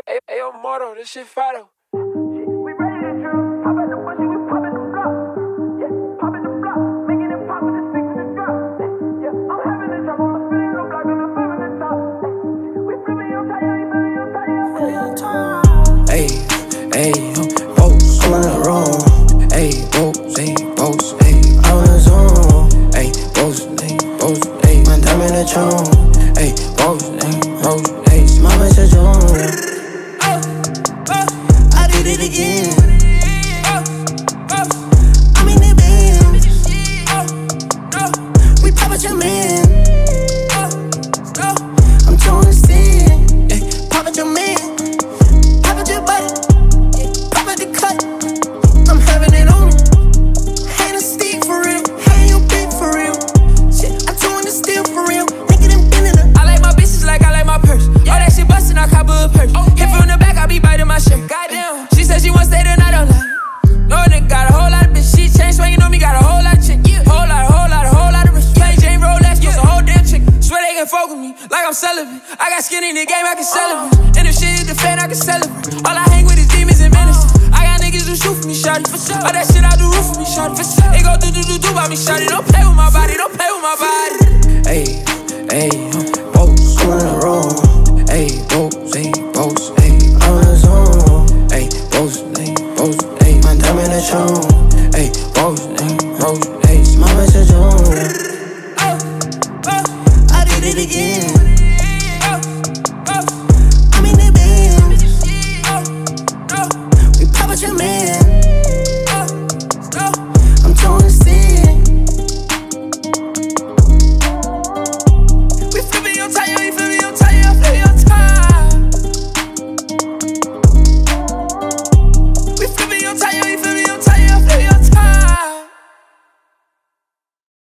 Ayo, Moro, this shit fire. We ready to drill. Pop at the bushy, we pop at the block. Yeah, pop at the block, making it pop with the sticks in the drop. Yeah, I'm having a drop, I'm spinning the block, and I'm flipping the top. We flipping your tire, you flipping your tire. Ayy, boats, I'm on the road. Ayy, boats, ayy, I'm on the zone. Ayy, boats, ayy, my time in the tune. Ayy, boats, ayy, my bitch a June. I did it again. I'm in the band. We pop at your man. I'm throwing the stand. Pop at your man. Pop at your body. Pop at the cut. I'm having it on me. Hand a stick for real. Hand your big for real. Shit, I throwing the steel for real. Nigga them bending her. I like my bitches like I like my purse. All that shit bustin', I cop her a purse. Hit from the back, I be biting my shirt. Goddamn, she said she wanna stay the night, I'm like, no nigga got a whole lot of bitch. She chain swinging on me, got a whole lot of chick. Whole lot of rich. Play Jane Rolex, plus a whole damn chick. Swear they can fuck with me like I'm celibate. I got skin in the game, I can celebrate. And if shit is the fan, I can celebrate. All I hang with is demons and menaces. I got niggas who shoot for me, shawty. All that shit I do roof for me, shawty. It go do by me, shawty. Don't play with my body, don't play with my body. Ayy, boats, I'm on the road. Ayy, boats, ayy.